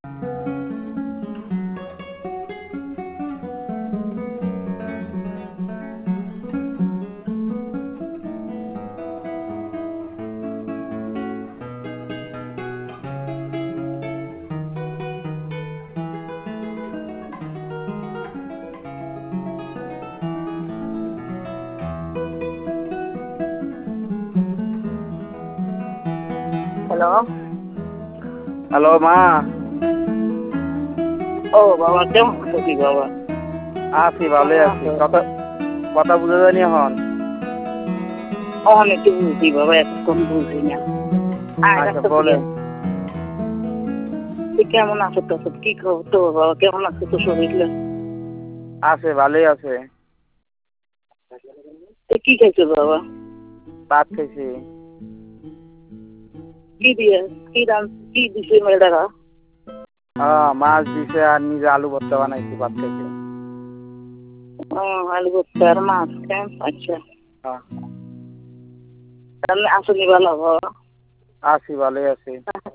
Hello. Hello মা। ও বাবা, কেমন আছো কি বাবা? আছি, ভালোই আছি। কথা কথা বুঝে যায়নি এখন? অনেকে বুঝি বাবা, এতক্ষণ বুঝি না। আচ্ছা বলেন। কেমন আছো তো? কি খবর তো বাবা? কেমন আছো তো শরীরে? আছে, ভালোই আছে। কি খাইছো বাবা? ভাত খাইছি। কি দিয়ে কি দাম কি দিছে মেয়েটারা? মাছ দিছে আর নিজে আলু ভর্তা বানাইছি, ভাত খাইছি। আলু ভর্তা আর মাছ। আচ্ছা, হ্যাঁ। তাহলে আসনি ভালো বাবা? আছি, ভালোই আছি।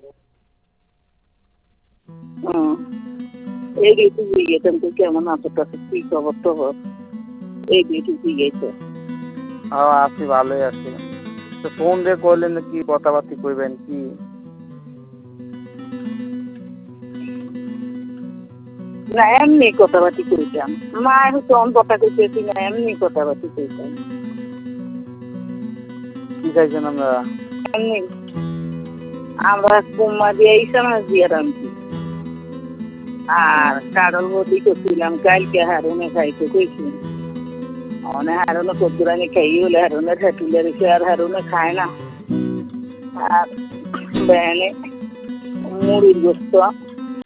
এই ঋতু গিয়েছেন তো, কেমন আছো তো? কি খবর তো? এই ঋতু গিয়েছে। আছি, ভালোই আছি। তো ফোন দিয়ে করলেন কি কথাবার্তি কইবেন কি? না, এমনি কথাবার্তি কইতাম। মা হচ্ছে অন কথা কইতেছি না, এমনি কথাবার্তি কইতাম। কি খাইছেন আমরা? এমনি আমরা কুম্মা দিয়ে ইসানা দিয়ে রাখছি। আর কারণ বদি করছিলাম কালকে হারুনে খাইতে কইছি। অনেক হারুনে কতুরানি খাই হলে হারুনে ঠেকুলে রেখে আর হারুনে খায় না। আর বেনে মুড়ির গোস্ত